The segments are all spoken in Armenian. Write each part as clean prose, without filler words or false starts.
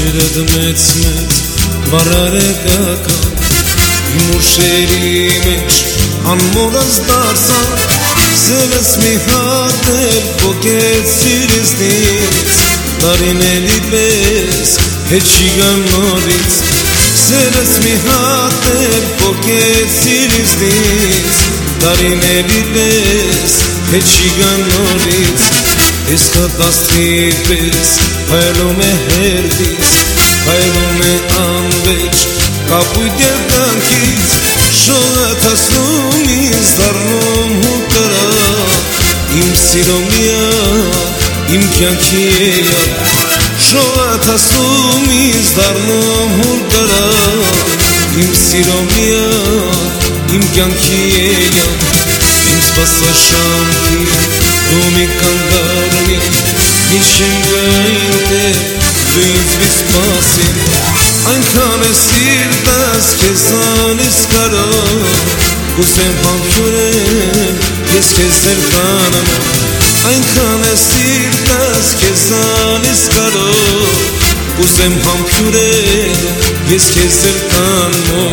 Սերդ մեծ բարարեկական Իմ ուշերի մեջ անմորս դարձան Սևս մի հատ էլ պոկեց սիրիզնից Տարիների պես հետ չիգան նորից Սևս մի հատ էլ պոկեց սիրիզնից Տարիների պես հետ չիգան նորից Ես կատաստրի պես հայլում է հերդից Հայլում է անվեջ կապույտ երկանքից Շողաթասնում ինձ դարնում հուկրա Իմ սիրո միակ, իմ կյանքի էյակ Շողաթասնում ինձ դարնում հուկրա Իմ սիրո միակ, իմ կյանքի էյակ Իմ սպասաշանքի դու մի կանգարնի Գիշեն գային թե դու ինձ մի սպասին Այնքան է սիրտս քեզանից կարող Կուզեմ համբուրել ես քեզ ձերբանեմ Այնքան է սիրտս քեզանից կարող Կուզեմ համբուրել ես քեզ ձերբանեմ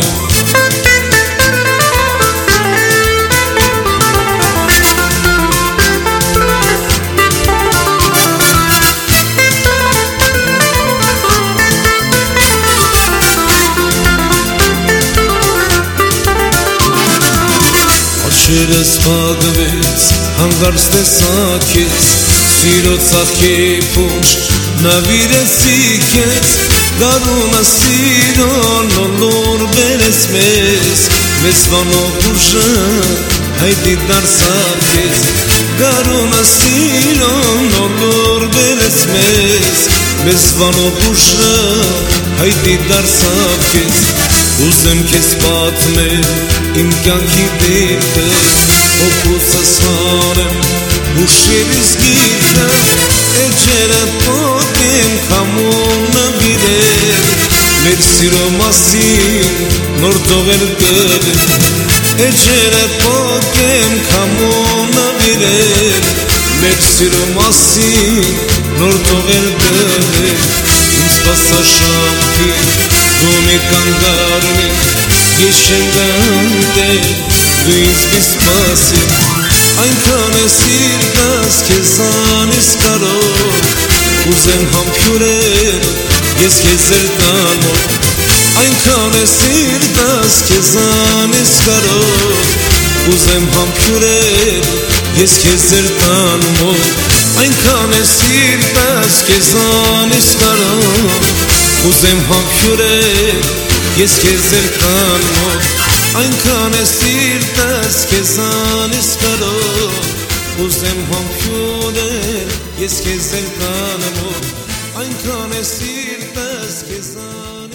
Շերս պագվեց, հանգարց տեսա քեզ Սիրո ծաղկի փոշ, նավիրեցի քեզ Գարունը սիրոն ոլոր բերես մեզ Մեզ վանող ուժը, հայդի դարսավ քեզ Գարունը սիրոն ոլոր բերես մեզ Մեզ վանող ուժը, հայդի դարսավ քեզ Ուզեմ քեզ պատմել իմ կյանքի դեպքը Հոգուսս հանեմ ուշերիս գիրքը Էջերը պոկեմ քամուն նվիրել Մեր սիրո մասին նոր տողեր կդել Էջերը պոկեմ քամուն նվիրել Մեր սիրո մասին նոր տողեր կդել Իմ սպասաշանքի դու մի կանգարնի Գիշեն գանդել դու ինձ մի սպասին Այնքան է սիրտս քեզանից կարող Կուզեմ համբուրել ես քեզ ձերբանեմ Այնքան է սիրտս քեզանից կարող Կուզեմ համբուրել ես քեզ ձերբանեմ Այնքան է սիրտս քեզանից կարող Կուզեմ համբուրել ես քեզ ձերբանեմ Այնքան է սիրտս քեզանից կարող Կուզեմ համբուրել ես քեզ ձերբանեմ Այնքան է սիրտս քեզանից